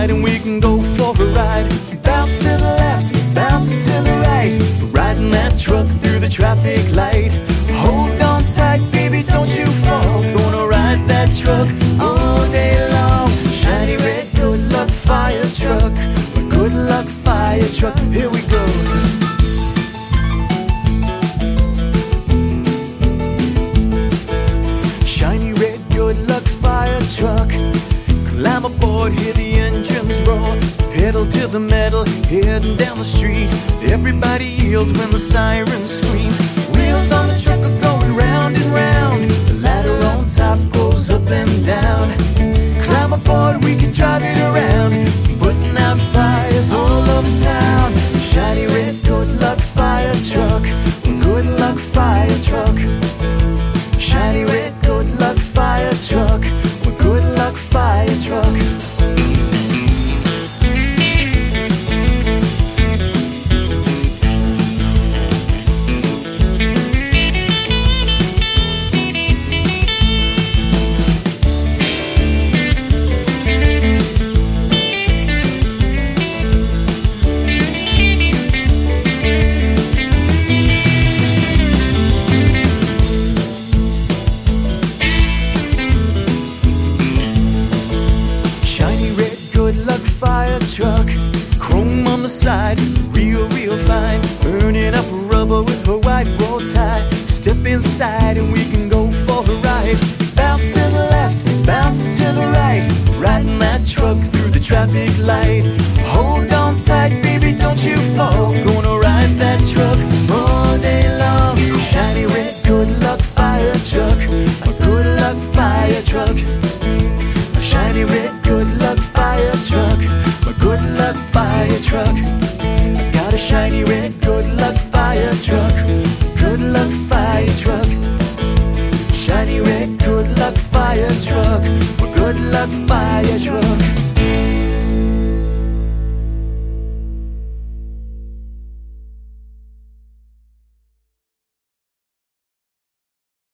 side and we can go for a ride. Bounce to the left, bounce to the right, riding that truck through the traffic light. Hold on tight, baby, don't you fall. Gonna ride that truck all day long. Shiny red good luck fire truck, a good luck fire truck. Here we go. Shiny red good luck fire truck. Climb aboard, hear the engines roar. Pedal to the metal, heading down the street. Everybody yields when the siren screams. Wheels on the truck are going round and round. The ladder on top goes up and down. Climb aboard, we can drive it around, putting out fires all over town. Shiny red good luck fire truck, good luck fire truck. Shiny red good luck fire truck, good luck fire truck. Fire truck, chrome on the side, real, real fine. Burning up rubber with her white bow tie. Step inside and we can go for a ride. Bounce to the left, bounce to the right, riding that truck through the traffic light. Hold on tight, baby, don't you fall. Gonna ride that truck all day long. Shiny red good luck fire truck, a good luck fire truck. A shiny red good luck fire truck, a good luck fire truck. I got a shiny red good luck fire truck, good luck fire truck. Shiny red good luck fire truck, a good luck fire truck.